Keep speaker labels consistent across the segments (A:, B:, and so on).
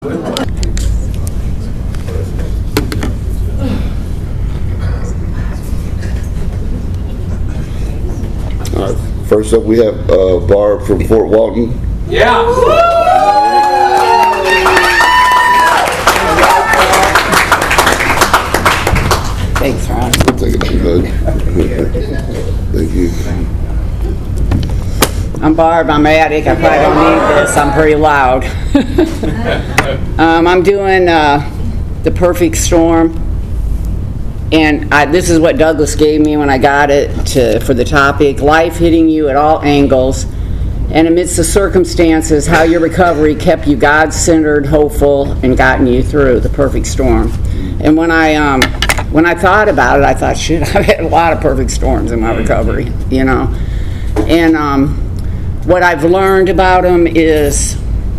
A: First up, we have Barb from Fort Walton.
B: Yeah.
C: Thanks, Ron.
A: I'll take a hug. Thank you.
C: I'm Barb. I'm attic. I probably don't need this. I'm pretty loud. I'm doing The Perfect Storm. And this is what Douglas gave me when I got it for the topic. Life hitting you at all angles. And amidst the circumstances, how your recovery kept you God-centered, hopeful, and gotten you through the perfect storm. And when I thought about it, I thought, shit, I've had a lot of perfect storms in my recovery, you know. And what I've learned about them is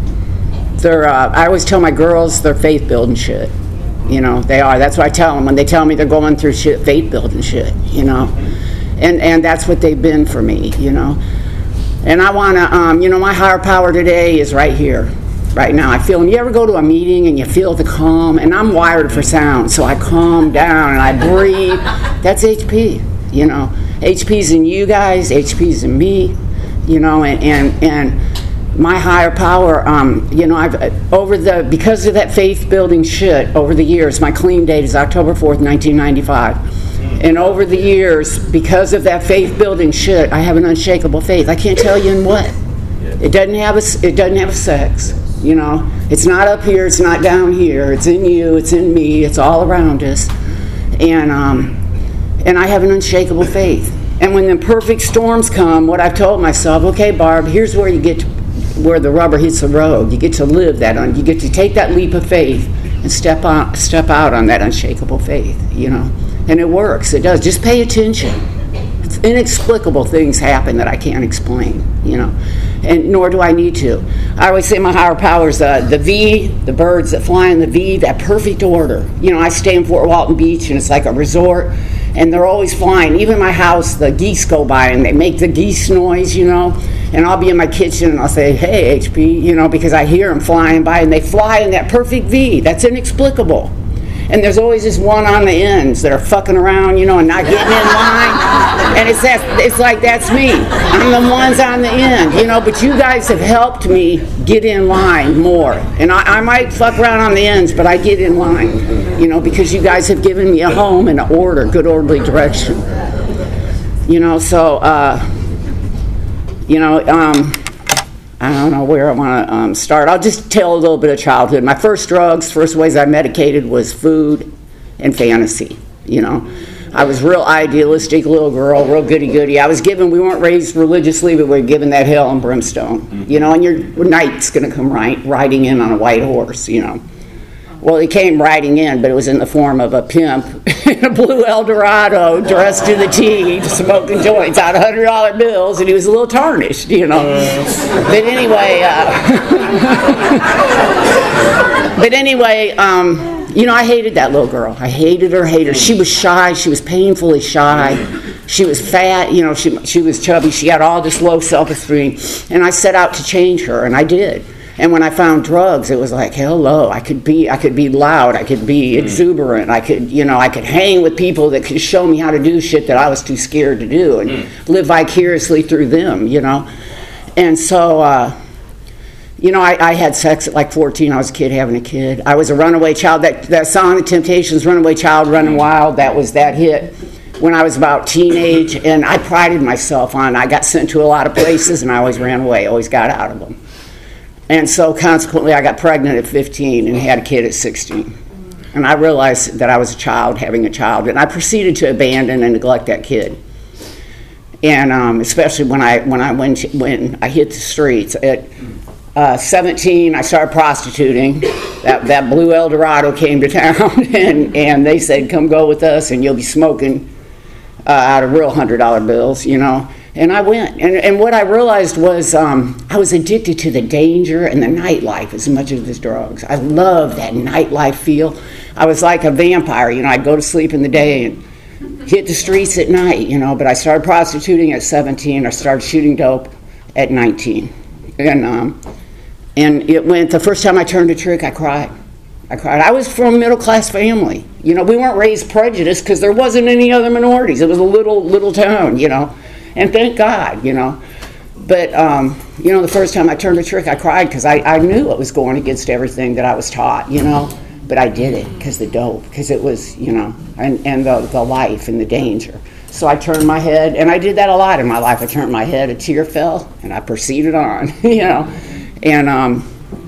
C: I always tell my girls they're faith-building shit. You know, they are. That's what I tell them when they tell me they're going through shit, faith-building shit, you know. And that's what they've been for me, you know. And I want to, you know, my higher power today is right here, right now. I feel, and you ever go to a meeting and you feel the calm, and I'm wired for sound, so I calm down and I breathe. That's HP, you know. HP's in you guys, HP's in me, you know, and my higher power, you know, because of that faith building shit over the years, my clean date is October 4th, 1995. And over the years, because of that faith building shit, I have an unshakable faith. I can't tell you in what. It doesn't have a sex, you know. It's not up here, it's not down here. It's in you, it's in me, it's all around us. And I have an unshakable faith. And when the perfect storms come, what I've told myself, okay, Barb, here's where you get to where the rubber hits the road. You get to live that you get to take that leap of faith and step out on that unshakable faith, you know. And it works. It does. Just pay attention. It's inexplicable things happen that I can't explain, you know. And nor do I need to. I always say my higher powers, the V, the birds that fly in the V, that perfect order. You know, I stay in Fort Walton Beach and it's like a resort and they're always flying. Even my house, the geese go by and they make the geese noise, you know. And I'll be in my kitchen and I'll say, hey, HP, you know, because I hear them flying by and they fly in that perfect V. That's inexplicable. And there's always this one on the ends that are fucking around, you know, and not getting in line. And it's like, that's me. I'm the ones on the end, you know, but you guys have helped me get in line more. And I might fuck around on the ends, but I get in line, you know, because you guys have given me a home and an order, good orderly direction. You know, so, you know, I don't know where I want to start. I'll just tell a little bit of childhood. My first ways I medicated was food and fantasy, you know. I was real idealistic little girl, real goody-goody. We weren't raised religiously, but we were given that hell and brimstone, you know, and your knight's going to come riding in on a white horse, you know. Well, he came riding in, but it was in the form of a pimp in a blue Eldorado, dressed to the T, smoking joints out of $100 bills, and he was a little tarnished, you know. But anyway, you know, I hated that little girl. I hated her. She was shy. She was painfully shy. She was fat, you know, she was chubby. She had all this low self-esteem, and I set out to change her, and I did. And when I found drugs, it was like, hello, I could be loud, I could be exuberant, I could hang with people that could show me how to do shit that I was too scared to do and live vicariously through them, you know. And so, you know, I had sex at like 14. I was a kid having a kid. I was a runaway child. That song, The Temptations, Runaway Child, Running Wild, that hit when I was about teenage, and I prided myself on, I got sent to a lot of places and I always ran away, always got out of them. And so consequently, I got pregnant at 15 and had a kid at 16. And I realized that I was a child having a child, and I proceeded to abandon and neglect that kid. And especially when I hit the streets at 17, I started prostituting. That blue Eldorado came to town, and they said, "Come go with us, and you'll be smoking out of real $100 bills," you know. And I went, and what I realized was I was addicted to the danger and the nightlife as much as the drugs. I loved that nightlife feel. I was like a vampire, you know. I'd go to sleep in the day and hit the streets at night, you know. But I started prostituting at 17. I started shooting dope at 19, and And it went, the first time I turned a trick, I cried. I cried. I was from a middle-class family. You know, we weren't raised prejudiced because there wasn't any other minorities. It was a little town, you know. And thank God, you know. But, you know, the first time I turned a trick, I cried because I knew it was going against everything that I was taught, you know. But I did it because the dope, because it was, you know, and the life and the danger. So I turned my head, and I did that a lot in my life. I turned my head, a tear fell, and I proceeded on, you know. And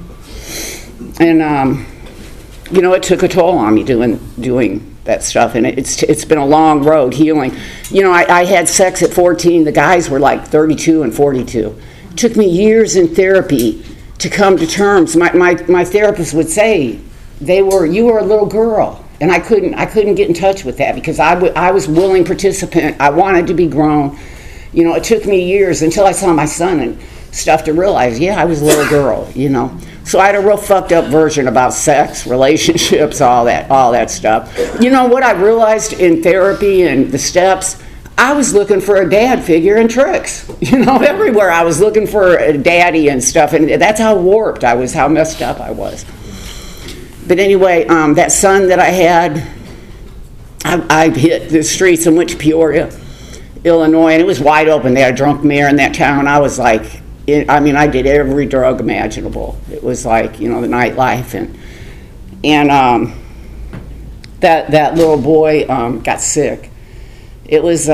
C: you know, it took a toll on me doing that stuff, and it's been a long road healing. You know, I had sex at 14. The guys were like 32 and 42. It took me years in therapy to come to terms. My therapist would say, you were a little girl, and I couldn't get in touch with that because I was willing participant. I wanted to be grown. You know, it took me years until I saw my son and stuff to realize, yeah, I was a little girl, you know. So I had a real fucked up version about sex, relationships, all that stuff. You know what I realized in therapy and the steps? I was looking for a dad figure in tricks. You know, everywhere I was looking for a daddy and stuff, and that's how warped I was, how messed up I was. But anyway, that son that I had, I hit the streets and went to Peoria, Illinois, and it was wide open. They had a drunk mayor in that town. I was like, I did every drug imaginable. It was like, you know, the nightlife, and that little boy got sick. It was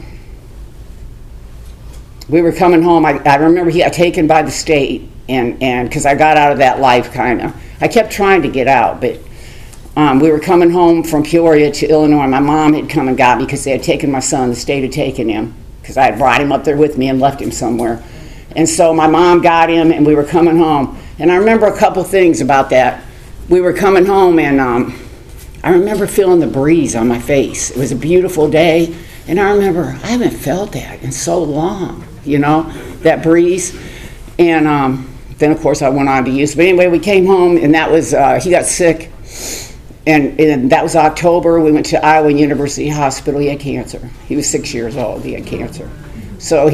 C: we were coming home. I remember he got taken by the state, and because I got out of that life kind of. I kept trying to get out, but we were coming home from Peoria to Illinois. My mom had come and got me because they had taken my son. The state had taken him because I had brought him up there with me and left him somewhere. And so my mom got him, and we were coming home. And I remember a couple things about that. We were coming home, and I remember feeling the breeze on my face. It was a beautiful day, and I remember I haven't felt that in so long, you know, that breeze. And then, of course, I went on to use. But anyway, we came home, and that was, he got sick, and that was October. We went to Iowa University Hospital. He had cancer. He was 6 years old. He had cancer. So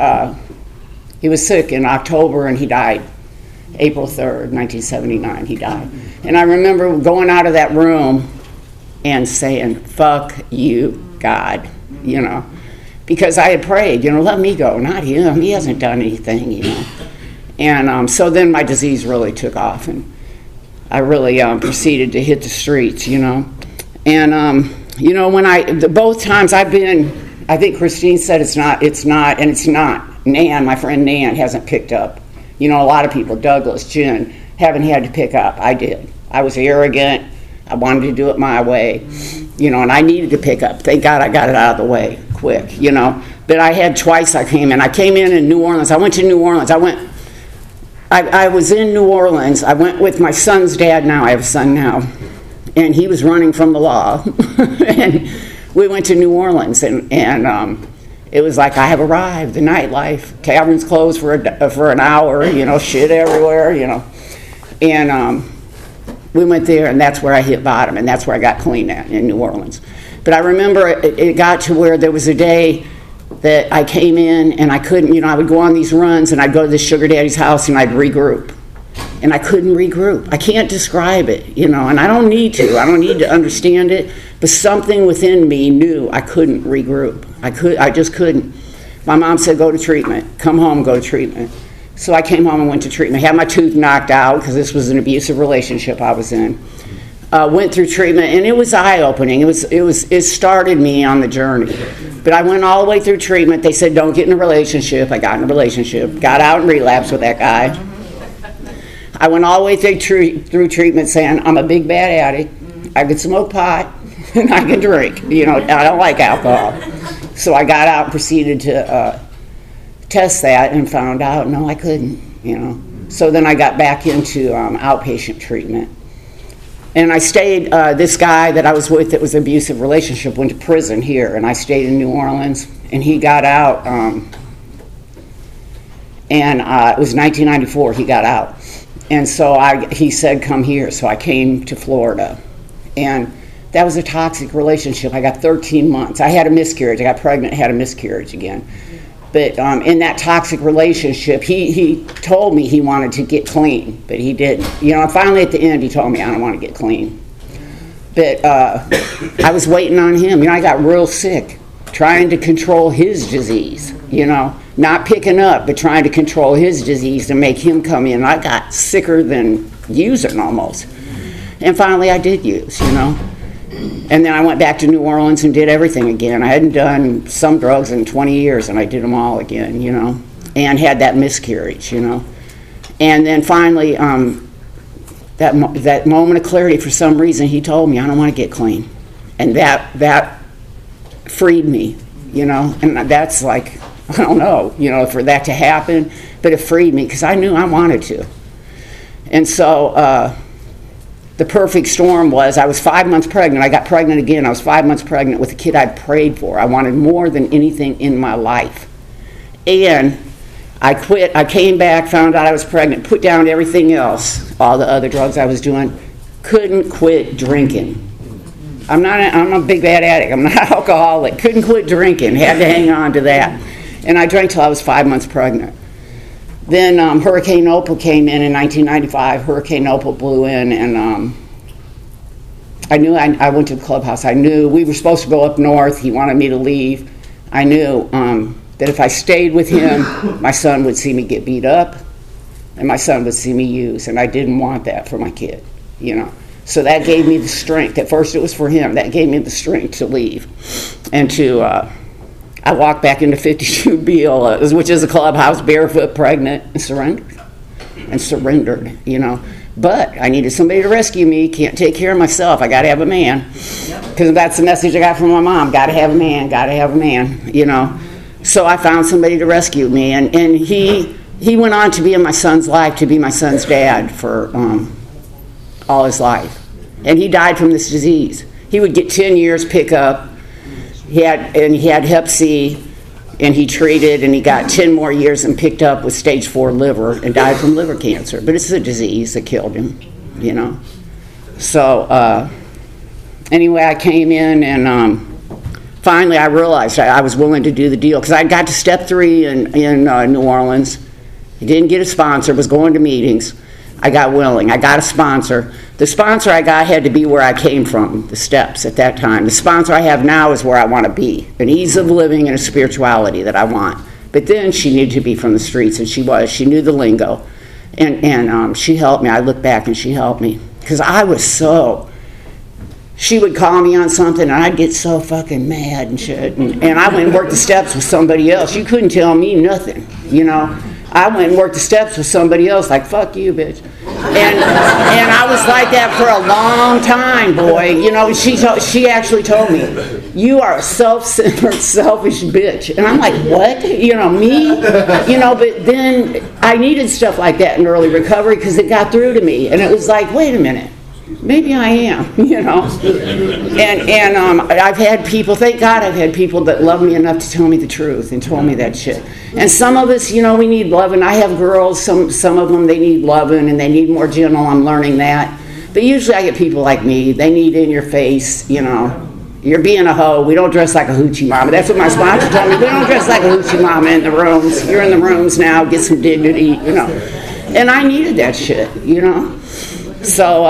C: he was sick in October, and he died April 3rd, 1979. He died. And I remember going out of that room and saying, fuck you, God, you know, because I had prayed, you know, let me go, not him. He hasn't done anything, you know. And so then my disease really took off, and I really proceeded to hit the streets, you know. And, you know, both times I've been, I think Christine said it's not. Nan, my friend Nan, hasn't picked up. You know, a lot of people, Douglas, Jen, haven't had to pick up. I did. I was arrogant. I wanted to do it my way, you know, and I needed to pick up. Thank God I got it out of the way quick, you know. But I had twice I came in. I came in New Orleans. I went to New Orleans. I was in New Orleans. I went with my son's dad now. I have a son now. And he was running from the law. And we went to New Orleans, and it was like I have arrived, the nightlife, taverns closed for an hour, you know, shit everywhere, you know. And we went there, and that's where I hit bottom, and that's where I got clean at, in New Orleans. But I remember it got to where there was a day that I came in, and I couldn't, you know, I would go on these runs, and I'd go to the sugar daddy's house, and I'd regroup. And I couldn't regroup. I can't describe it, you know, and I don't need to. I don't need to understand it. But something within me knew I couldn't regroup. I just couldn't. My mom said, go to treatment. Come home, go to treatment. So I came home and went to treatment. Had my tooth knocked out because this was an abusive relationship I was in. Went through treatment, and it was eye-opening. It started me on the journey. But I went all the way through treatment. They said, don't get in a relationship. I got in a relationship. Got out and relapsed with that guy. I went all the way through treatment saying, I'm a big bad addict. I can smoke pot, and I can drink. You know, I don't like alcohol. So I got out and proceeded to test that and found out, no, I couldn't, you know. So then I got back into outpatient treatment. And I stayed, this guy that I was with that was an abusive relationship went to prison here, and I stayed in New Orleans, and he got out, and it was 1994 he got out. And so he said, come here. So I came to Florida. And that was a toxic relationship. I got 13 months. I had a miscarriage. I got pregnant, had a miscarriage again. But in that toxic relationship, he told me he wanted to get clean, but he didn't. You know, finally at the end, he told me, I don't want to get clean. But I was waiting on him. You know, I got real sick, trying to control his disease, you know, not picking up, but trying to control his disease to make him come in. I got sicker than using almost. And finally I did use, you know. And then I went back to New Orleans and did everything again. I hadn't done some drugs in 20 years, and I did them all again, you know, and had that miscarriage, you know. And then finally, that moment of clarity, for some reason, he told me, I don't want to get clean. And that freed me, you know. And that's like, I don't know, you know, for that to happen, but it freed me because I knew I wanted to. And so the perfect storm was I was 5 months pregnant. I got pregnant again. I was 5 months pregnant with a kid I'd prayed for. I wanted more than anything in my life. And I quit. I came back, found out I was pregnant, put down everything else, all the other drugs I was doing. Couldn't quit drinking. I'm a big bad addict. I'm not an alcoholic. Couldn't quit drinking. Had to hang on to that. And I drank till I was 5 months pregnant. Then Hurricane Opal came in 1995. Hurricane Opal blew in, and I knew I went to the clubhouse. I knew we were supposed to go up north. He wanted me to leave. I knew that if I stayed with him, my son would see me get beat up, and my son would see me use, and I didn't want that for my kid, you know. So that gave me the strength. At first it was for him. That gave me the strength to leave, and to I walked back into 52 Beale, which is a clubhouse, barefoot, pregnant, and surrendered, you know. But I needed somebody to rescue me. Can't take care of myself. I got to have a man. Because that's the message I got from my mom. Got to have a man, got to have a man, you know. So I found somebody to rescue me. And he went on to be in my son's life, to be my son's dad for all his life. And he died from this disease. He would get 10 years pickup. He had Hep C, and he treated, and he got 10 more years and picked up with stage 4 liver and died from liver cancer. But it's a disease that killed him, you know. So anyway, I came in, and finally I realized I was willing to do the deal, because I got to step 3 in New Orleans. I didn't get a sponsor, was going to meetings. I got willing. I got a sponsor. The sponsor I got had to be where I came from, the steps at that time. The sponsor I have now is where I want to be, an ease of living and a spirituality that I want. But then she needed to be from the streets, and she was. She knew the lingo. And she helped me. I look back, and she helped me. Because I was so... She would call me on something, and I'd get so fucking mad and shit. And I went and worked the steps with somebody else. You couldn't tell me nothing, you know. I went and worked the steps with somebody else, like, fuck you, bitch. And I was like that for a long time, boy. You know, she actually told me, you are a self-centered, selfish bitch. And I'm like, what? You know, me? You know, but then I needed stuff like that in early recovery because it got through to me. And it was like, wait a minute. Maybe I am, you know. And I've had people, thank God I've had people that love me enough to tell me the truth and told me that shit. And some of us, you know, we need loving. I have girls, some of them, they need loving and they need more gentle. I'm learning that. But usually I get people like me, they need in your face, you know. You're being a hoe. We don't dress like a hoochie mama. That's what my sponsor told me. We don't dress like a hoochie mama in the rooms. You're in the rooms now, get some dignity, you know. And I needed that shit, you know. So,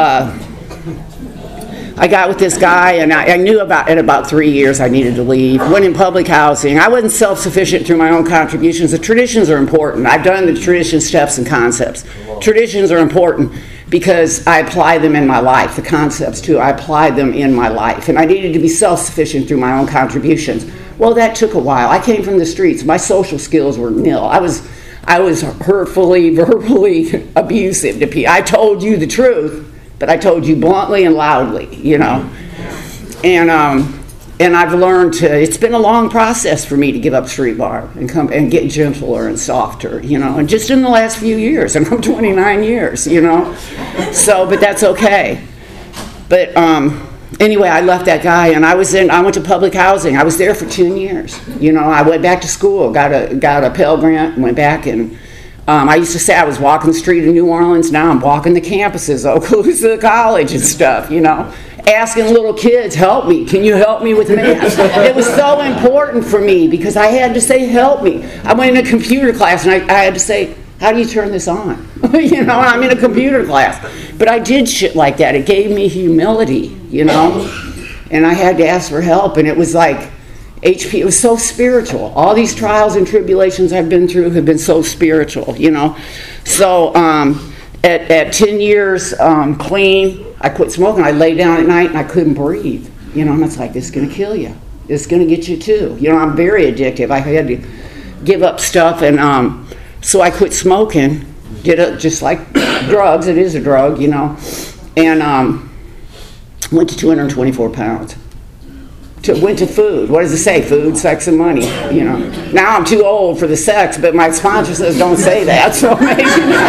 C: I got with this guy, and I knew in about 3 years I needed to leave. Went in public housing. I wasn't self-sufficient through my own contributions. The traditions are important. I've done the tradition steps and concepts. Traditions are important because I apply them in my life. The concepts, too, I applied them in my life. And I needed to be self-sufficient through my own contributions. Well, that took a while. I came from the streets. My social skills were nil. I was hurtfully, verbally abusive to people. I told you the truth, but I told you bluntly and loudly, you know. And I've learned to, it's been a long process for me to give up street bar and come and get gentler and softer, you know, and just in the last few years, and I'm 29 years, you know. So, but that's okay. But anyway, I left that guy, and I went to public housing. I was there for 10 years. You know, I went back to school, got a Pell Grant, went back, and I used to say I was walking the street in New Orleans. Now I'm walking the campuses, Okaloosa College and stuff, you know. Asking little kids, help me. Can you help me with math? It was so important for me because I had to say, help me. I went in a computer class and I had to say, how do you turn this on? You know, I'm in a computer class. But I did shit like that. It gave me humility, you know. And I had to ask for help. And it was like, HP, it was so spiritual. All these trials and tribulations I've been through have been so spiritual, you know. So at 10 years clean, I quit smoking. I lay down at night and I couldn't breathe. You know, and it's like, this is going to kill you. It's going to get you too. You know, I'm very addictive. I had to give up stuff. And so I quit smoking, did it just like drugs. It is a drug, you know. And went to 224 pounds. Went to food. What does it say? Food, sex, and money. You know. Now I'm too old for the sex, but my sponsor says don't say that. So maybe.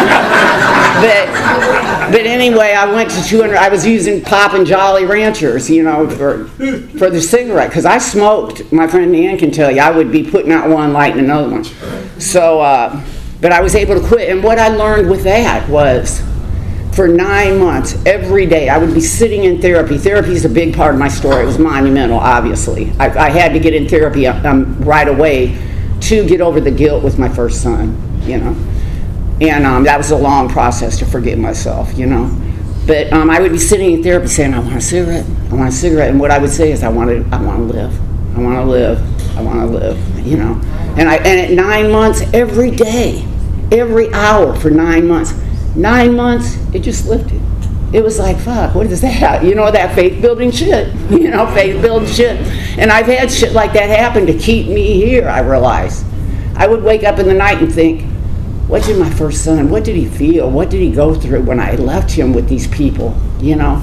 C: But anyway, I went to 200. I was using Pop and Jolly Ranchers, you know, for the cigarette because I smoked. My friend Nan can tell you, I would be putting out one, lighting another one. So, but I was able to quit. And what I learned with that was, for 9 months, every day, I would be sitting in therapy. Therapy is a big part of my story. It was monumental, obviously. I had to get in therapy right away to get over the guilt with my first son, you know. And that was a long process to forgive myself, you know. But I would be sitting in therapy saying, I want a cigarette, I want a cigarette. And what I would say is, I want to live, I want to live, I want to live, you know. And at 9 months, every day, every hour for 9 months, 9 months, it just lifted. It was like, fuck, what is that? You know, that faith-building shit. You know, faith-building shit. And I've had shit like that happen to keep me here, I realized. I would wake up in the night and think, what did my first son, what did he feel? What did he go through when I left him with these people, you know?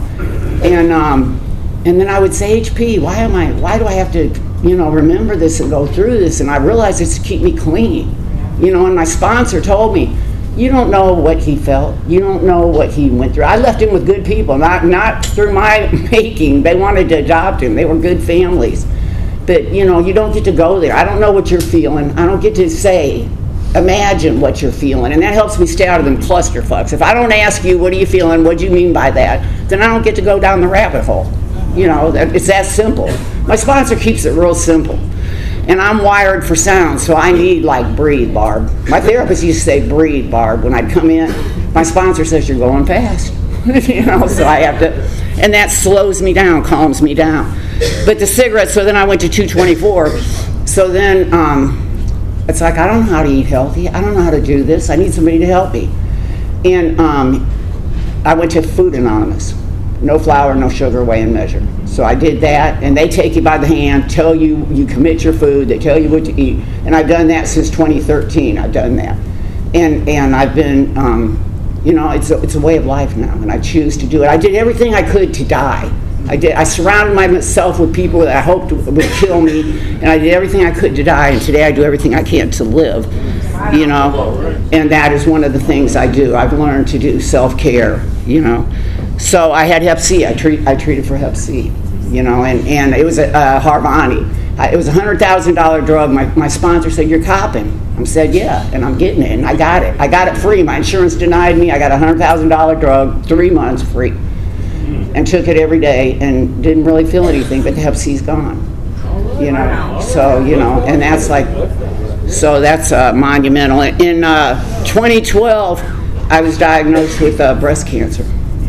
C: And then I would say, HP, why do I have to, you know, remember this and go through this? And I realized it's to keep me clean. You know, and my sponsor told me, you don't know what he felt. You don't know what he went through. I left him with good people, not through my making. They wanted to adopt him. They were good families. But, you know, you don't get to go there. I don't know what you're feeling. I don't get to say, imagine what you're feeling. And that helps me stay out of them clusterfucks. If I don't ask you, what are you feeling, what do you mean by that, then I don't get to go down the rabbit hole. You know, it's that simple. My sponsor keeps it real simple. And I'm wired for sound, so I need, like, breathe, Barb. My therapist used to say, breathe, Barb. When I'd come in, my sponsor says, you're going fast. You know, so I have to, and that slows me down, calms me down. But the cigarettes, so then I went to 224. So then it's like, I don't know how to eat healthy. I don't know how to do this. I need somebody to help me. And I went to Food Anonymous. No flour, no sugar, weigh and measure. So I did that, and they take you by the hand, tell you, you commit your food, they tell you what to eat. And I've done that since 2013, I've done that. And I've been, you know, it's a way of life now, and I choose to do it. I did everything I could to die. I surrounded myself with people that I hoped would kill me, and I did everything I could to die, and today I do everything I can to live, you know. And that is one of the things I do. I've learned to do self-care, you know. So I had Hep C. I treated for Hep C, you know, and it was a Harvoni. It was a $100,000 drug. My sponsor said, you're copping. I said, yeah, and I'm getting it, and I got it. I got it free. My insurance denied me. I got a $100,000 drug, 3 months free, and took it every day and didn't really feel anything, but the Hep C's gone, you know. So, you know, and that's like, so that's monumental. In 2012, I was diagnosed with breast cancer.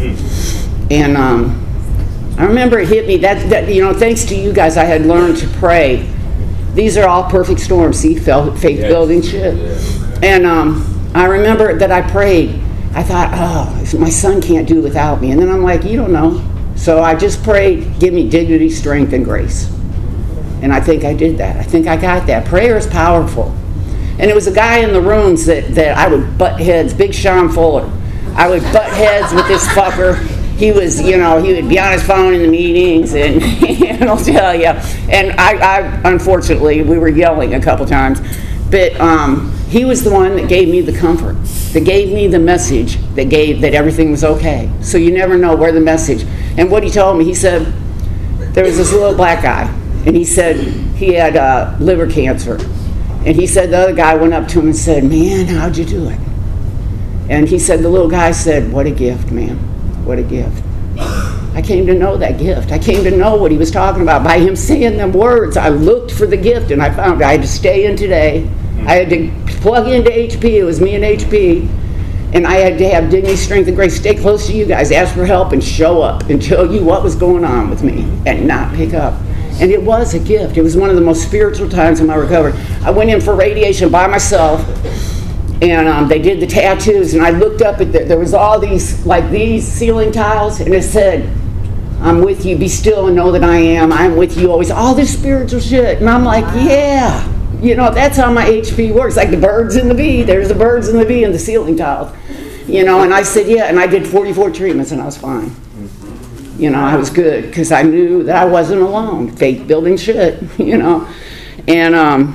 C: And I remember it hit me that you know, thanks to you guys, I had learned to pray. These are all perfect storms, see, faith building shit. And I remember that I prayed. I thought, oh, my son can't do without me. And then I'm like, you don't know. So I just prayed, give me dignity, strength, and grace. And I think I did that. I think I got that. Prayer is powerful. And it was a guy in the rooms that I would butt heads, Big Sean Fuller. I would butt heads with this fucker. He was, you know, he would be on his phone in the meetings, and I'll tell you. And I unfortunately, we were yelling a couple times, but he was the one that gave me the comfort, that gave me the message, that everything was okay. So you never know where the message. And what he told me, he said, there was this little black guy, and he said he had liver cancer. And he said the other guy went up to him and said, man, how'd you do it? And he said, the little guy said, what a gift, man, what a gift. I came to know that gift. I came to know what he was talking about. By him saying them words, I looked for the gift, and I found it. I had to stay in today. I had to plug into HP. It was me and HP. And I had to have dignity, strength, and grace. Stay close to you guys, ask for help, and show up and tell you what was going on with me and not pick up. And it was a gift. It was one of the most spiritual times in my recovery. I went in for radiation by myself, and they did the tattoos, and I looked up at there was all these, like these ceiling tiles, and it said, I'm with you, be still and know that I am. I'm with you always. All this spiritual shit. And I'm like, yeah. You know, that's how my HP works. Like the birds and the bee. There's the birds and the bee and the ceiling tiles. You know, and I said, yeah. And I did 44 treatments, and I was fine. You know, I was good because I knew that I wasn't alone. Faith building shit, you know. And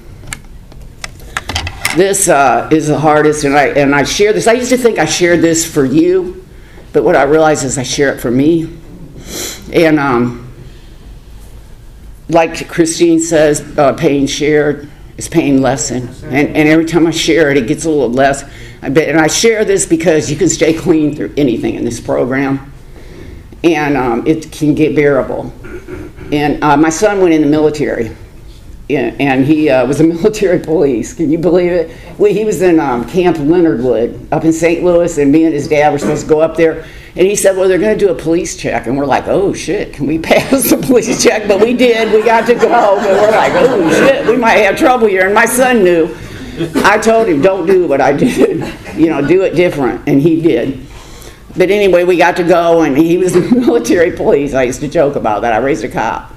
C: this is the hardest. And I share this. I used to think I shared this for you. But what I realize is I share it for me. And like Christine says, pain shared is pain lessened. And every time I share it, it gets a little less. And I share this because you can stay clean through anything in this program. And it can get bearable. And my son went in the military. And he was a military police. Can you believe it? He was in Camp Leonard Wood up in St. Louis, and me and his dad were supposed to go up there. And he said, well, they're going to do a police check. And we're like, oh, shit, can we pass the police check? But we did. We got to go. But we're like, oh, shit, we might have trouble here. And my son knew. I told him, don't do what I did. You know, do it different. And he did. But anyway, we got to go, and he was in military police. I used to joke about that. I raised a cop.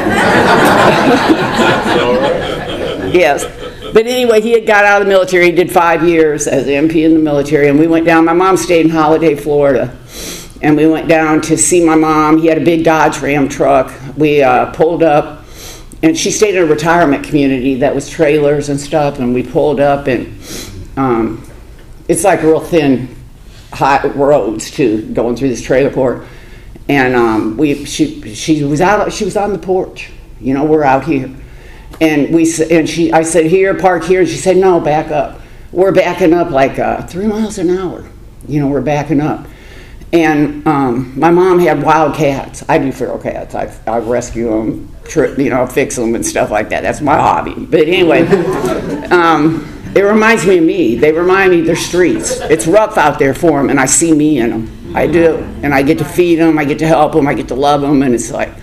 C: Yes. But anyway, he had got out of the military. He did 5 years as an MP in the military, and we went down. My mom stayed in Holiday, Florida, and we went down to see my mom. He had a big Dodge Ram truck. We pulled up, and she stayed in a retirement community that was trailers and stuff, and we pulled up, and it's like real thin, high roads, too, going through this trailer court. And she was on the porch. You know, we're out here. And I said, here, park here. And she said, no, back up. We're backing up like 3 miles an hour. You know, we're backing up. And my mom had wild cats. I do feral cats. I rescue them, fix them and stuff like that. That's my hobby. But anyway, it reminds me of me. They remind me they're streets. It's rough out there for them, and I see me in them. I do. And I get to feed them. I get to help them. I get to love them. And it's like,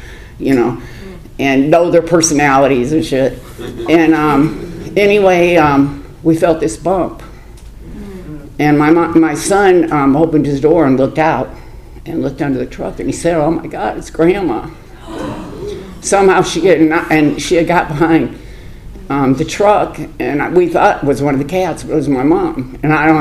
C: and know their personalities and shit. And anyway, we felt this bump. And my son opened his door and looked out and looked under the truck, and he said, oh my God, it's Grandma. Somehow she had got behind the truck, and we thought it was one of the cats, but it was my mom.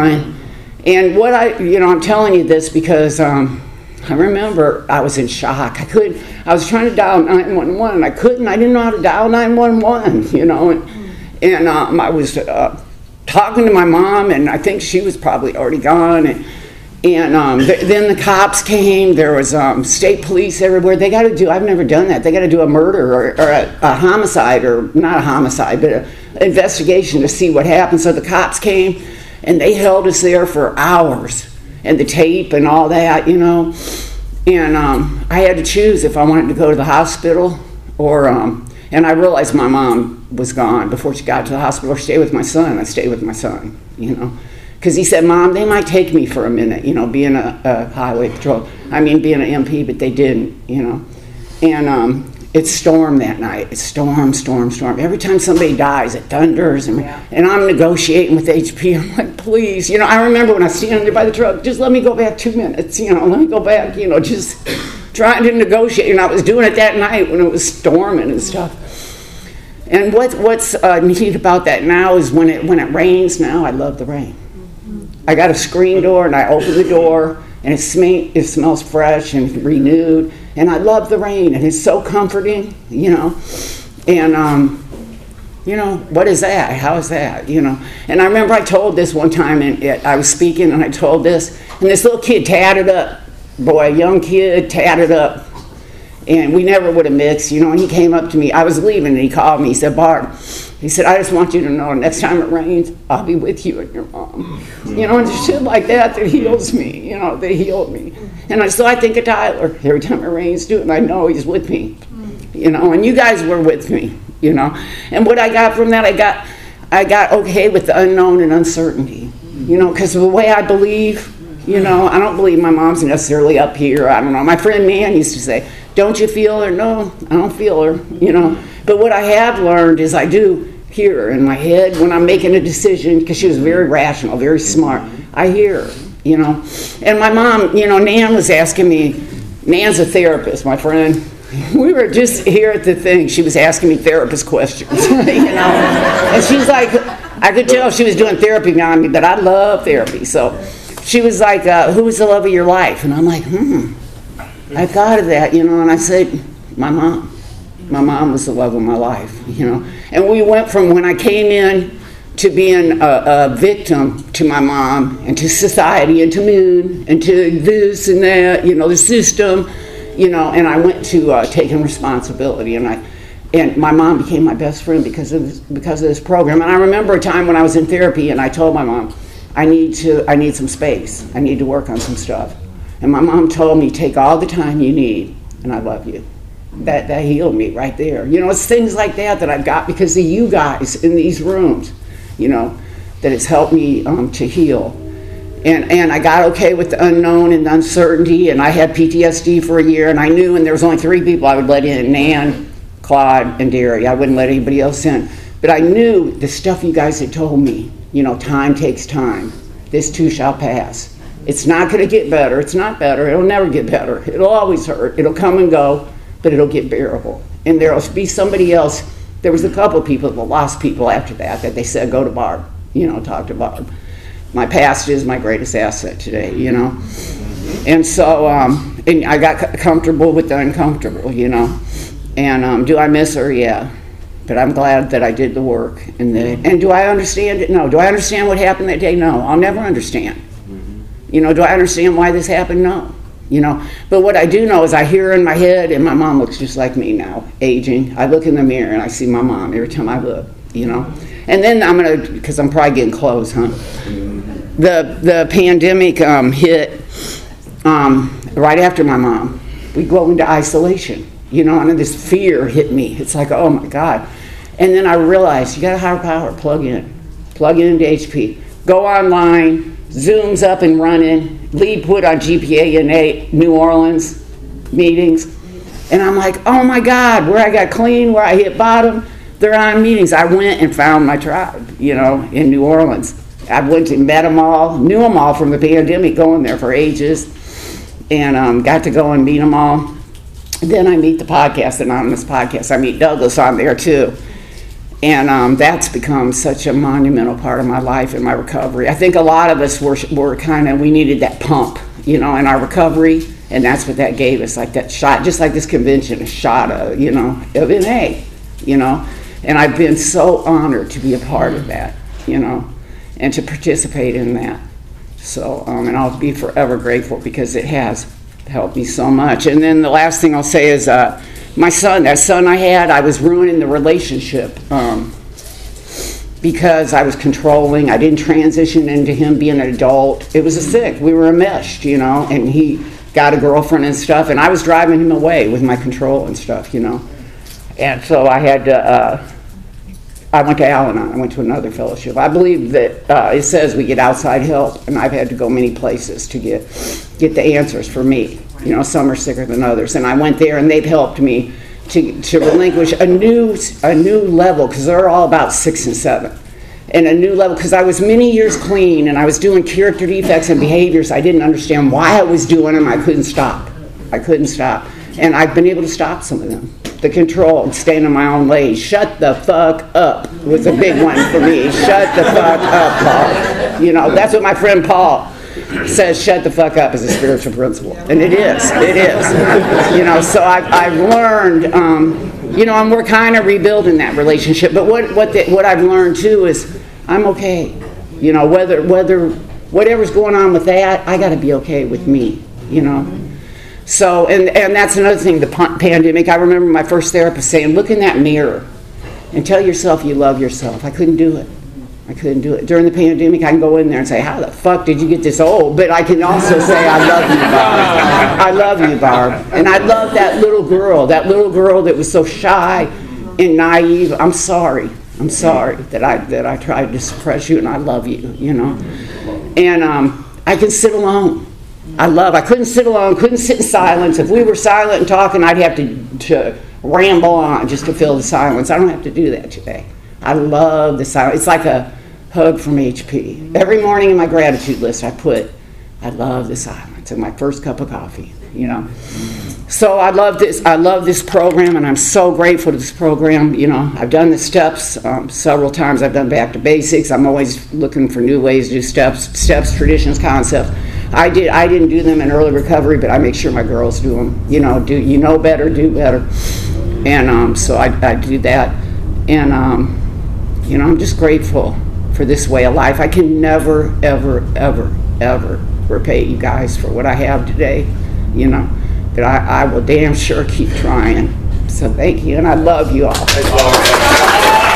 C: And what I'm telling you this because I remember I was in shock. I was trying to dial 911, and I couldn't. I didn't know how to dial 911, and I was talking to my mom, and I think she was probably already gone, and then the cops came. There was state police everywhere. They got to do, I've never done that, they got to do a murder or a homicide, or not a homicide, but an investigation to see what happened. So the cops came, and they held us there for hours, and the tape and all that, and I had to choose if I wanted to go to the hospital or, and I realized my mom was gone before she got to the hospital, or stay with my son. I stayed with my son, because he said, Mom, they might take me for a minute, being a highway patrol, being an MP, but they didn't, and it stormed that night. It stormed. Every time somebody dies, it thunders, and I'm negotiating with HP. I'm like, please, I remember when I was standing there by the truck, just let me go back 2 minutes, let me go back, just trying to negotiate. And I was doing it that night when it was storming and stuff. And what's neat about that now is when it rains now, I love the rain. I got a screen door, and I open the door, and it smells fresh and renewed, and I love the rain, and it's so comforting, and what is that? How is that? And I remember I told this one time, and I was speaking, and I told this, and this little kid tatted up, boy, a young kid tatted up, And we never would have mixed, you know, and he came up to me. I was leaving, and he called me. He said, Barb, he said, I just want you to know next time it rains, I'll be with you and your mom. You know, and shit like that heals me, you know, they healed me. And so I think of Tyler every time it rains, too, and I know he's with me, you know, and you guys were with me, you know. And what I got from that, I got okay with the unknown and uncertainty, you know, because the way I believe, you know, I don't believe my mom's necessarily up here. I don't know. My friend Nan used to say, don't you feel her? No, I don't feel her, you know. But what I have learned is I do hear her in my head when I'm making a decision, because she was very rational, very smart. I hear her, you know. And my mom, you know, Nan was asking me, Nan's a therapist, my friend. We were just here at the thing. She was asking me therapist questions, you know. And she's like, I could tell she was doing therapy on me, but I love therapy. So she was like, who was the love of your life? And I'm like, I thought of that, you know, and I said, my mom. My mom was the love of my life, you know. And we went from when I came in to being a victim to my mom and to society and to Moon and to this and that, you know, the system, you know, and I went to taking responsibility, and my mom became my best friend because of this program. And I remember a time when I was in therapy and I told my mom, I need some space. I need to work on some stuff. And my mom told me, take all the time you need, and I love you. That healed me right there. You know, it's things like that I've got because of you guys in these rooms, you know, that has helped me to heal. And I got okay with the unknown and the uncertainty, and I had PTSD for a year, and I knew, and there was only 3 people I would let in, Nan, Claude, and Derry. I wouldn't let anybody else in. But I knew the stuff you guys had told me, you know, time takes time. This too shall pass. It's not going to get better. It's not better. It'll never get better. It'll always hurt. It'll come and go, but it'll get bearable. And there'll be somebody else. There was a couple of people that lost people after that they said, go to Barb, you know, talk to Barb. My past is my greatest asset today, you know. And so, and I got comfortable with the uncomfortable, you know. And do I miss her? Yeah. But I'm glad that I did the work. And do I understand it? No. Do I understand what happened that day? No. I'll never understand. You know, do I understand why this happened? No. You know, but what I do know is I hear her in my head, and my mom looks just like me now, aging. I look in the mirror and I see my mom every time I look, you know. And then I'm going to, because I'm probably getting close, huh? The pandemic hit right after my mom. We go into isolation, you know, and this fear hit me. It's like, oh my God. And then I realized, you got a higher power, plug into HP. Go online, Zoom's up and running, lead put on GPA in New Orleans meetings. And I'm like, oh my God, where I got clean, where I hit bottom, they're on meetings. I went and found my tribe, you know, in New Orleans. I went and met them all, knew them all from the pandemic, going there for ages, and got to go and meet them all. Then I meet the podcast, Anonymous Podcast. I meet Douglas on there too. And that's become such a monumental part of my life and my recovery. I think a lot of us were kind of, we needed that pump, you know, in our recovery, and that's what that gave us, like that shot, just like this convention, a shot of, you know, of NA, you know. And I've been so honored to be a part of that, you know, and to participate in that. So, and I'll be forever grateful because it has helped me so much. And then the last thing I'll say is, my son, that son I had, I was ruining the relationship because I was controlling. I didn't transition into him being an adult. It was a sick. We were enmeshed, you know, and he got a girlfriend and stuff, and I was driving him away with my control and stuff, you know. And so I had to, I went to Al-Anon. I went to another fellowship. I believe that it says we get outside help, and I've had to go many places to get the answers for me. You know, some are sicker than others. And I went there, and they've helped me to relinquish a new level, because they're all about 6 and 7. And a new level, because I was many years clean, and I was doing character defects and behaviors I didn't understand why I was doing them. I couldn't stop. And I've been able to stop some of them. The control, staying in my own lane. Shut the fuck up was a big one for me. Shut the fuck up, Paul. You know, that's what my friend Paul says, shut the fuck up is a spiritual principle. And it is. You know, so I've learned, you know, and we're kind of rebuilding that relationship. But what I've learned too is I'm okay. You know, whatever's going on with that, I got to be okay with me, you know. So, and that's another thing, the pandemic. I remember my first therapist saying, look in that mirror and tell yourself you love yourself. I couldn't do it. During the pandemic, I can go in there and say, how the fuck did you get this old? But I can also say, I love you, Barb. I love you, Barb. And I love that little girl that was so shy and naive. I'm sorry that I tried to suppress you, and I love you, you know. And I can sit alone. I couldn't sit alone, couldn't sit in silence. If we were silent and talking, I'd have to ramble on just to fill the silence. I don't have to do that today. I love the silence. It's like a hug from HP. Every morning in my gratitude list, I put, I love the silence, and my first cup of coffee, you know. So I love this program, and I'm so grateful to this program. You know, I've done the steps several times. I've done back to basics. I'm always looking for new ways to do steps, traditions, concepts. I didn't do them in early recovery, but I make sure my girls do them. You know, better, do better. And so I do that. And you know, I'm just grateful for this way of life. I can never, ever, ever, ever repay you guys for what I have today, you know. But I will damn sure keep trying. So thank you, and I love you all.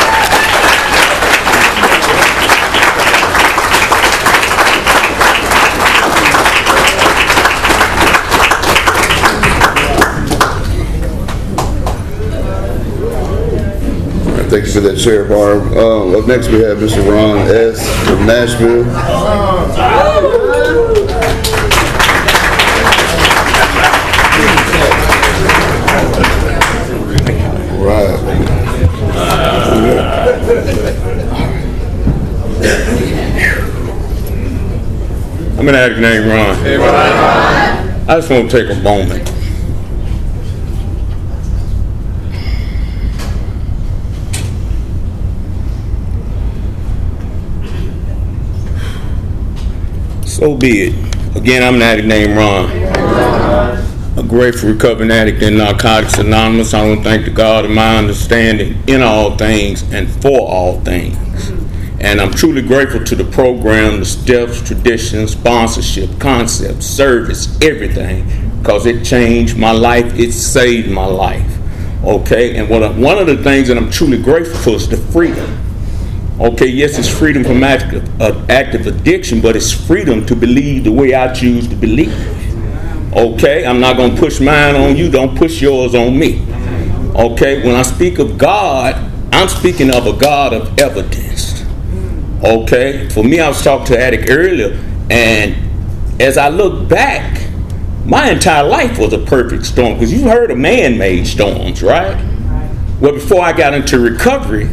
A: Thank you for that share, Barb. Up next we have Mr. Ron S. from Nashville. Right.
B: I'm an addict named Ron. Hey, Ron. I just want to take a moment. So be it. Again, I'm an addict named Ron. A grateful recovering addict in Narcotics Anonymous. I want to thank the God of my understanding in all things and for all things. And I'm truly grateful to the program, the steps, traditions, sponsorship, concepts, service, everything, because it changed my life. It saved my life. Okay? And one of the things that I'm truly grateful for is the freedom. Okay, yes, it's freedom from active addiction, but it's freedom to believe the way I choose to believe. Okay, I'm not going to push mine on you. Don't push yours on me. Okay, when I speak of God, I'm speaking of a God of evidence. Okay, for me, I was talking to Addict earlier, and as I look back, my entire life was a perfect storm, because you've heard of man-made storms, right? Well, before I got into recovery,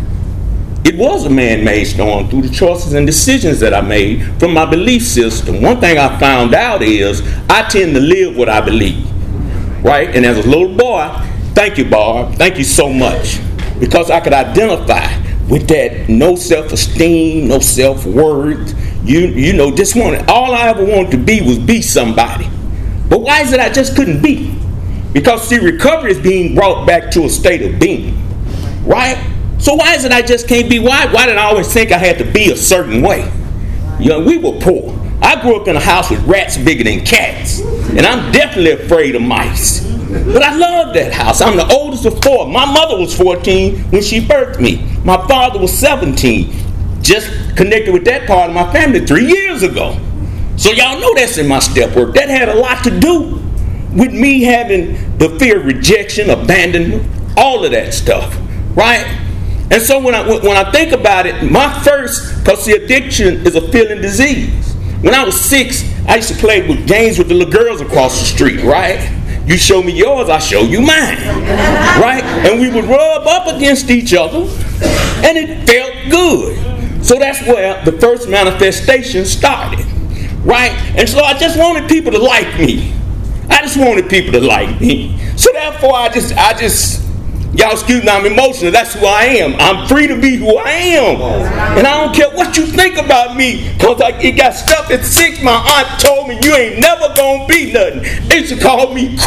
B: it was a man-made storm through the choices and decisions that I made from my belief system. One thing I found out is I tend to live what I believe, right? And as a little boy, thank you, Barb. Thank you so much, because I could identify with that no self-esteem, no self-worth. You know, just wanted, all I ever wanted to be somebody. But why is it I just couldn't be? Because, see, recovery is being brought back to a state of being, right? So why is it I just can't be? Why did I always think I had to be a certain way? You know, we were poor. I grew up in a house with rats bigger than cats, and I'm definitely afraid of mice. But I love that house. I'm the oldest of four. My mother was 14 when she birthed me. My father was 17. Just connected with that part of my family 3 years ago. So y'all know that's in my step work. That had a lot to do with me having the fear of rejection, abandonment, all of that stuff, right? And so when I think about it, my first, because the addiction is a feeling disease. When I was 6, I used to play with games with the little girls across the street, right? You show me yours, I show you mine, right? And we would rub up against each other, and it felt good. So that's where the first manifestation started, right? And so I just wanted people to like me. I just wanted people to like me. So therefore, I just y'all excuse me, I'm emotional. That's who I am. I'm free to be who I am. And I don't care what you think about me. Because it got stuff at 6. My aunt told me, you ain't never going to be nothing. They used to call me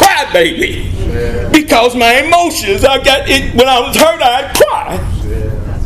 B: crybaby. Because my emotions, I got it. When I was hurt, I'd cry.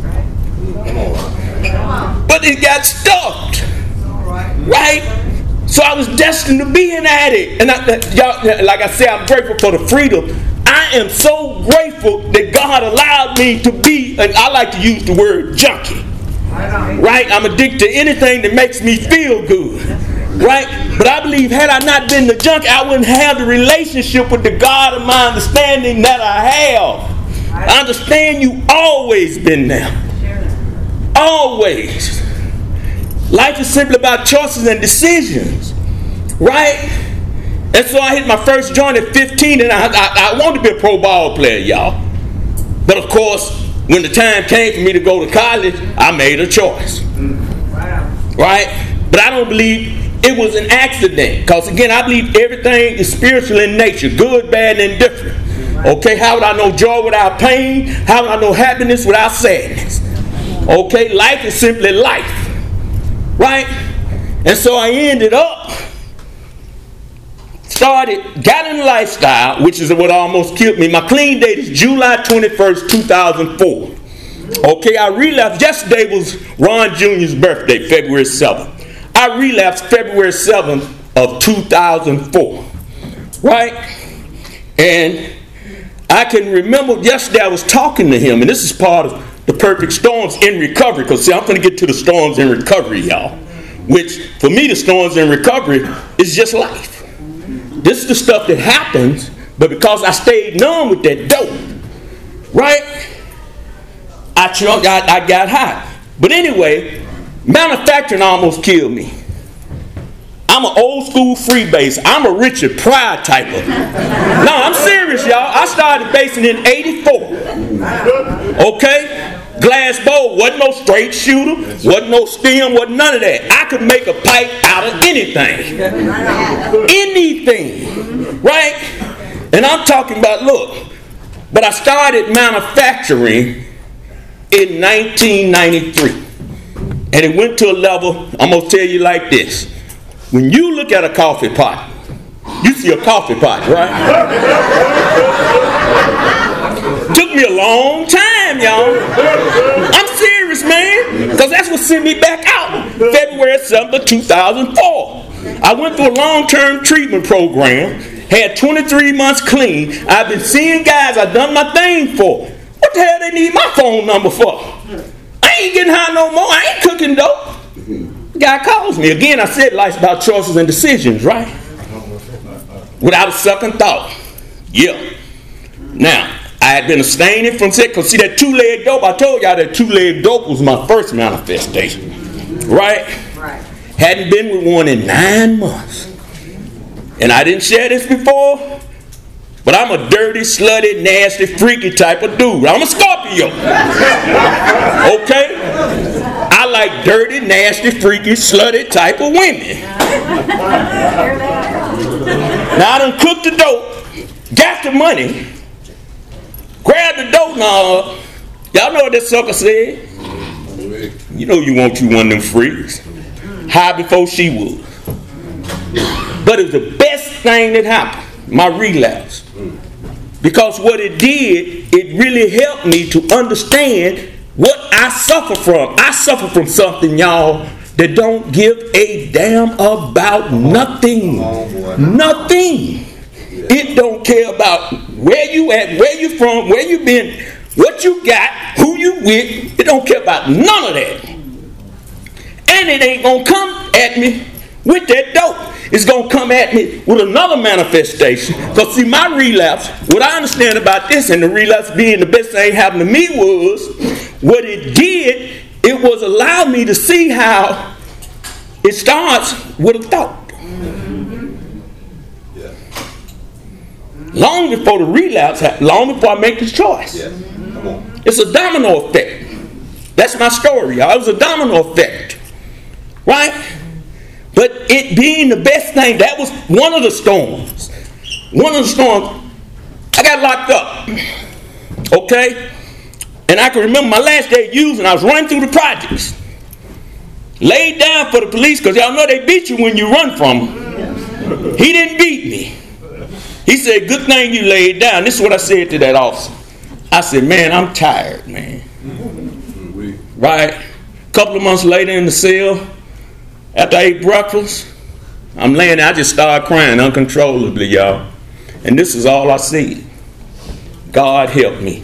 B: But it got stuffed. Right? So I was destined to be an addict. And y'all, like I said, I'm grateful for the freedom. I am so grateful that God allowed me to be, and I like to use the word junkie. Right? I'm addicted to anything that makes me feel good. Right? But I believe had I not been the junkie, I wouldn't have the relationship with the God of my understanding that I have. I understand you always been there. Always. Life is simply about choices and decisions. Right? And so I hit my first joint at 15, and I wanted to be a pro ball player, y'all. But of course, when the time came for me to go to college, I made a choice. Right? But I don't believe it was an accident. Because again, I believe everything is spiritual in nature. Good, bad, and indifferent. Okay, how would I know joy without pain? How would I know happiness without sadness? Okay, life is simply life. Right? And so I ended up, got in the lifestyle, which is what almost killed me. My clean date is July 21st, 2004. Okay, I relapsed. Yesterday was Ron Jr.'s birthday, February 7th. I relapsed February 7th of 2004. Right? And I can remember yesterday I was talking to him, and this is part of the perfect storms in recovery. Because see, I'm going to get to the storms in recovery, y'all. Which, for me, the storms in recovery is just life. This is the stuff that happens, but because I stayed numb with that dope, right? I got high. But anyway, manufacturing almost killed me. I'm an old school freebase. I'm a Richard Pryor type of. No, I'm serious, y'all. I started basing in 84. Okay? Glass bowl, wasn't no straight shooter, wasn't no stem, wasn't none of that. I could make a pipe out of anything. Anything. Right? And I'm talking about, look, but I started manufacturing in 1993. And it went to a level, I'm going to tell you like this. When you look at a coffee pot, you see a coffee pot, right? Took me a long time, y'all. I'm serious, man. Because that's what sent me back out. February 7th of 2004. I went through a long-term treatment program. Had 23 months clean. I've been seeing guys I've done my thing for. What the hell they need my phone number for? I ain't getting high no more. I ain't cooking dope. Guy calls me. Again, I said life's about choices and decisions, right? Without a second thought. Yeah. Now, I had been abstaining from sex. Because see, that two-leg dope, I told y'all that two-leg dope was my first manifestation. Right? Hadn't been with one in 9 months. And I didn't share this before, but I'm a dirty, slutty, nasty, freaky type of dude. I'm a Scorpio. Okay? I like dirty, nasty, freaky, slutty type of women. Now I done cooked the dope, got the money, grabbed the dope knob. Y'all know what that sucker said? You know you want you one of them freaks. High before she would. But it was the best thing that happened, my relapse. Because what it did, it really helped me to understand what I suffer from. I suffer from something, y'all, that don't give a damn about nothing. Nothing. It don't care about where you at, where you from, where you been, what you got, who you with. It don't care about none of that. And it ain't gonna come at me with that dope. It's going to come at me with another manifestation. Because see, my relapse, what I understand about this and the relapse being the best thing happened to me was, what it did, it was allow me to see how it starts with a thought. Long before the relapse happened, long before I make this choice. It's a domino effect. That's my story, y'all. It was a domino effect. Right? But it being the best thing, that was one of the storms. One of the storms, I got locked up. Okay? And I can remember my last day of using, I was running through the projects. Laid down for the police, because y'all know they beat you when you run from them. He didn't beat me. He said, good thing you laid down. This is what I said to that officer. I said, man, I'm tired, man. Right? A couple of months later in the cell, after I ate breakfast, I'm laying there, I just started crying uncontrollably, y'all. And this is all I see. God help me.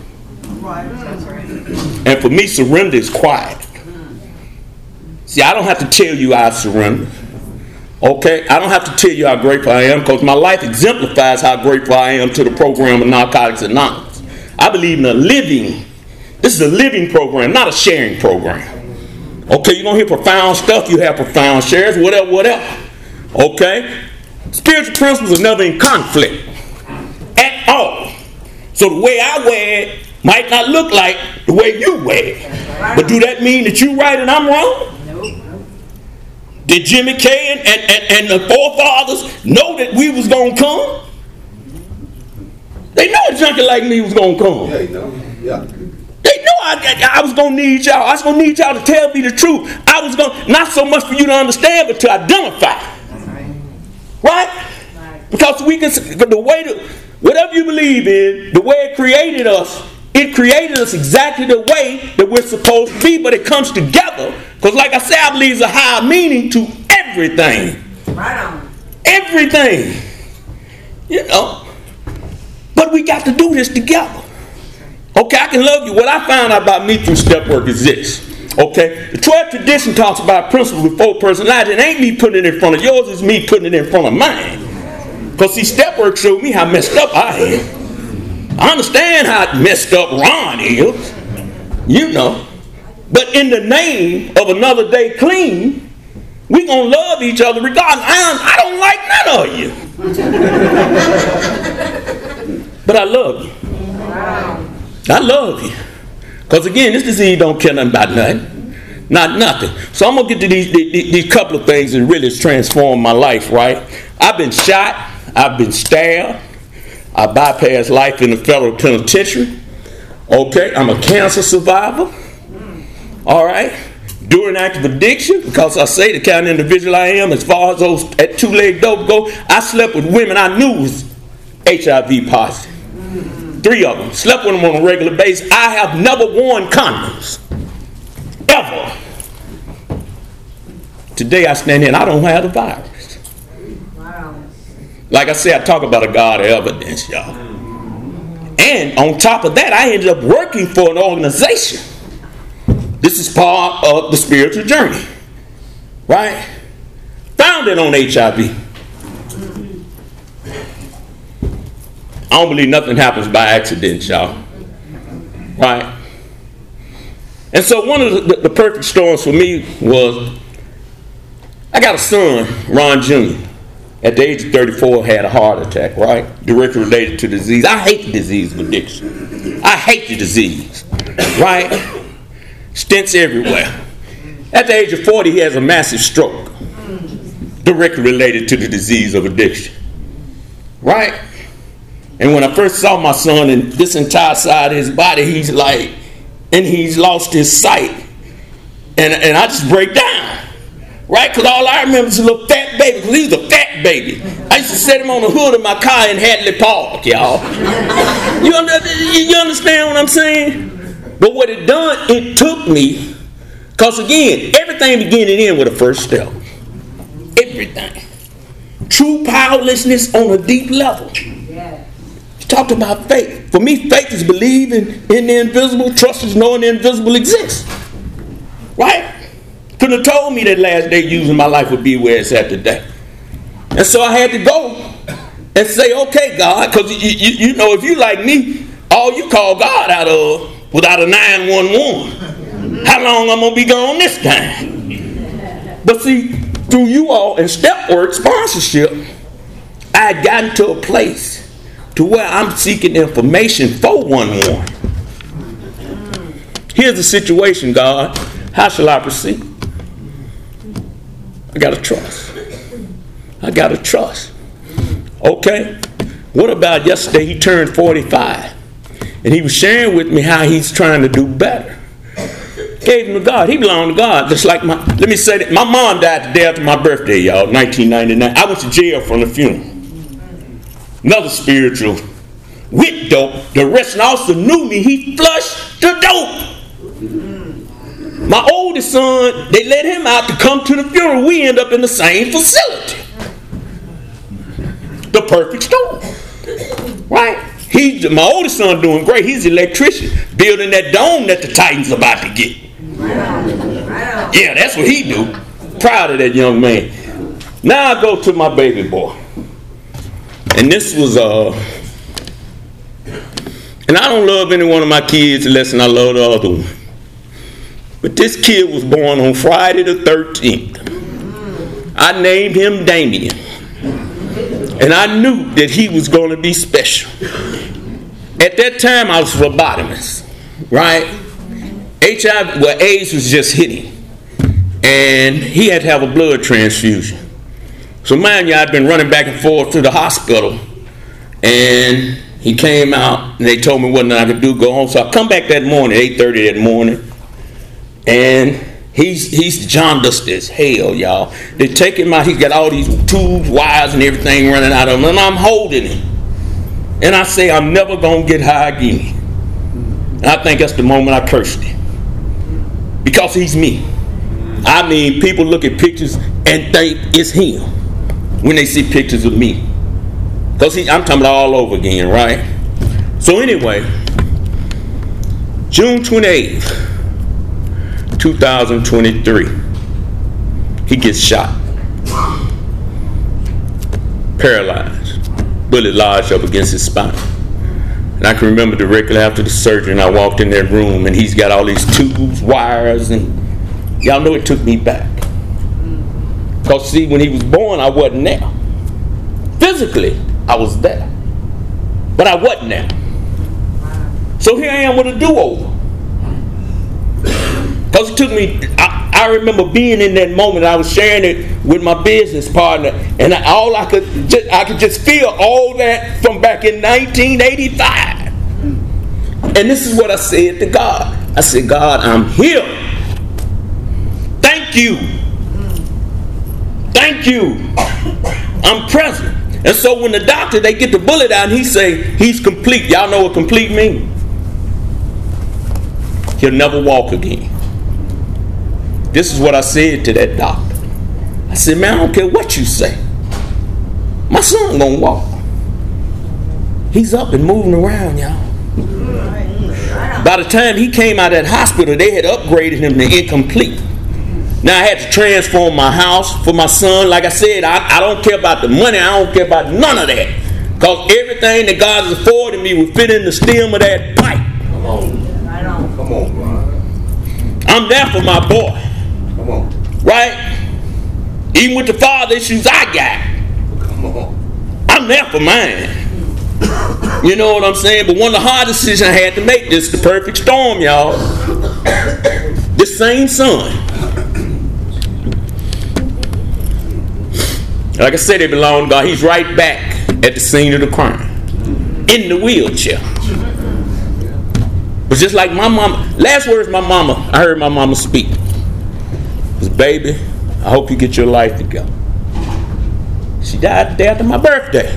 B: And for me, surrender is quiet. See, I don't have to tell you I surrender. Okay? I don't have to tell you how grateful I am, because my life exemplifies how grateful I am to the program of Narcotics Anonymous. I believe in this is a living program, not a sharing program. Okay, you're going to hear profound stuff, you have profound shares, whatever. Okay? Spiritual principles are never in conflict at all. So the way I wear it might not look like the way you wear it. But do that mean that you're right and I'm wrong? Did Jimmy K and the forefathers know that we was going to come? They know a junkie like me was going to come.
A: Yeah.
B: They know I was going to need y'all. I was going to need y'all to tell me the truth. I was going to, not so much for you to understand, but to identify. Right? Because we can, whatever you believe in, the way it created us exactly the way that we're supposed to be, but it comes together. Because like I said, I believe there's a higher meaning to everything.
D: Right on.
B: Everything. You know. But we got to do this together. Okay, I can love you. What I found out about me through step work is this. Okay, the 12th tradition talks about principles before personality. It ain't me putting it in front of yours, it's me putting it in front of mine. Because see, step work showed me how messed up I am. I understand how messed up Ron is. You know. But in the name of another day clean, we gonna love each other regardless. I don't like none of you. But I love you. I love you. Because again, this disease don't care nothing about nothing. Not nothing. So I'm going to get to these couple of things that really has transformed my life, right? I've been shot. I've been stabbed. I bypassed life in the federal penitentiary. Okay, I'm a cancer survivor. All right. During active addiction, because I say the kind of individual I am, as far as those at two-leg dope go, I slept with women I knew was HIV positive. 3 of them. Slept with them on a regular basis. I have never worn condoms. Ever. Today I stand here and I don't have the virus. Wow. Like I said, I talk about a God of evidence, y'all. And on top of that, I ended up working for an organization. This is part of the spiritual journey. Right? Founded on HIV. I don't believe nothing happens by accident, y'all. Right? And so one of the perfect storms for me was, I got a son, Ron Jr. At the age of 34, had a heart attack, right? Directly related to disease. I hate the disease of addiction. I hate the disease, right? Stents everywhere. At the age of 40, he has a massive stroke. Directly related to the disease of addiction. Right? And when I first saw my son and this entire side of his body, he's lost his sight. And I just break down. Right? Because all I remember is a little fat baby, because he was a fat baby. I used to set him on the hood of my car in Hadley Park, y'all. You understand what I'm saying? But what it done, it took me, because again, everything begin and end with a first step. Everything. True powerlessness on a deep level. Yeah. Talked about faith. For me, faith is believing in the invisible. Trust is knowing the invisible exists. Right? Couldn't have told me that last day using my life would be where it's at today. And so I had to go and say, okay, God, because you know, if you like me, all you call God out of without a 911. How long I'm going to be gone this time? But see, through you all and step work sponsorship, I had gotten to a place to where I'm seeking information for 111. Here's the situation, God. How shall I proceed? I got to trust. I got to trust. Okay? What about yesterday? He turned 45. And he was sharing with me how he's trying to do better. Gave him to God. He belonged to God. Just like let me say that. My mom died the day after my birthday, y'all, 1999. I went to jail from the funeral. Another spiritual with dope. The arresting officer knew me. He flushed the dope. My oldest son, they let him out to come to the funeral. We end up in the same facility. the perfect storm. Right? My oldest son doing great. He's an electrician, building that dome that the Titans about to get. Yeah, that's what he do. Proud of that young man. Now I go to my baby boy. And this was, and I don't love any one of my kids less than I love the other one. But this kid was born on Friday the 13th. I named him Damien. And I knew that he was going to be special. At that time, I was a phlebotomist, right? HIV, well, AIDS was just hitting. And he had to have a blood transfusion. So mind you, I'd been running back and forth to the hospital. And he came out, and they told me what I could do, go home. So I come back that morning, 8:30 that morning. And he's jaundiced as hell, y'all. They take him out. He's got all these tubes, wires, and everything running out of him. And I'm holding him. And I say, I'm never going to get high again. And I think that's the moment I cursed him. Because he's me. I mean, people look at pictures and think it's him when they see pictures of me. Because I'm talking about all over again, right? So anyway, June 28th, 2023, he gets shot. Paralyzed. Bullet lodged up against his spine. And I can remember directly after the surgery, and I walked in that room, and he's got all these tubes, wires, and y'all know it took me back. Because see, when he was born, I wasn't there. Physically, I was there. But I wasn't there. So here I am with a do-over. Because it took me, I remember being in that moment, I was sharing it with my business partner, and I could just feel all that from back in 1985. And this is what I said to God. I said, God, I'm here. Thank you. Thank you. I'm present. And so when the doctor, they get the bullet out and he say, he's complete. Y'all know what complete means? He'll never walk again. This is what I said to that doctor. I said, man, I don't care what you say. My son gonna walk. He's up and moving around, y'all. By the time he came out of that hospital, they had upgraded him to incomplete. Now I had to transform my house for my son. Like I said, I don't care about the money. I don't care about none of that. Because everything that God has afforded me would fit in the stem of that pipe.
A: Come on. Come on, Ron.
B: I'm there for my boy.
A: Come on.
B: Right? Even with the father issues I got.
A: Come on.
B: I'm there for mine. You know what I'm saying? But one of the hardest decisions I had to make, this is the perfect storm, y'all. This same son. Like I said, they belong to God. He's right back at the scene of the crime. In the wheelchair. But just like my mama, last words my mama, I heard my mama speak, was, baby, I hope you get your life together. She died the day after my birthday.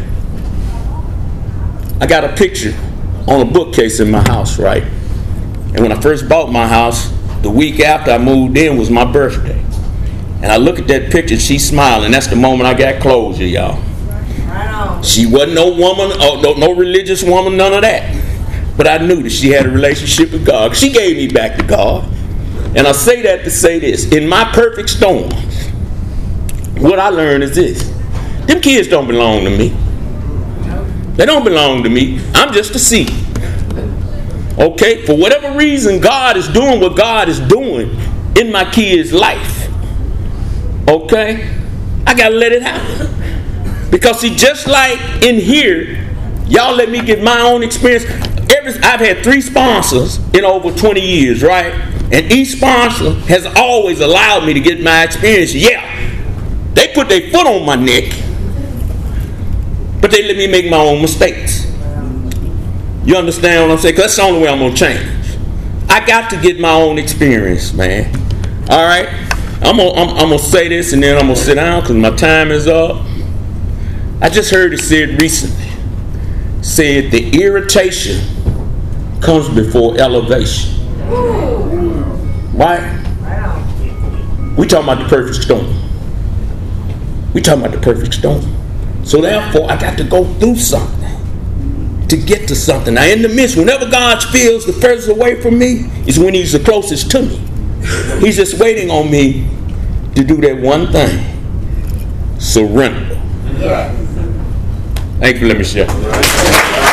B: I got a picture on a bookcase in my house, right? And when I first bought my house, the week after I moved in was my birthday. And I look at that picture, she's smiling. That's the moment I got closure, y'all. She wasn't no woman, no religious woman, none of that. But I knew that she had a relationship with God. She gave me back to God. And I say that to say this. In my perfect storms, what I learned is this. Them kids don't belong to me. They don't belong to me. I'm just a seed. Okay? For whatever reason, God is doing what God is doing in my kid's life. Okay? I got to let it happen. Because see, just like in here, y'all let me get my own experience. I've had 3 sponsors in over 20 years, right? And each sponsor has always allowed me to get my experience. Yeah, they put their foot on my neck, but they let me make my own mistakes. You understand what I'm saying? Because that's the only way I'm going to change. I got to get my own experience, man. All right? I'm gonna say this and then I'm going to sit down because my time is up. I just heard it said recently. Said the irritation comes before elevation. Right? We talking about the perfect storm. We talking about the perfect storm. So therefore, I got to go through something to get to something. Now in the midst, whenever God feels the furthest away from me, is when he's the closest to me. He's just waiting on me to do that one thing. Surrender. Thank you. Let me share.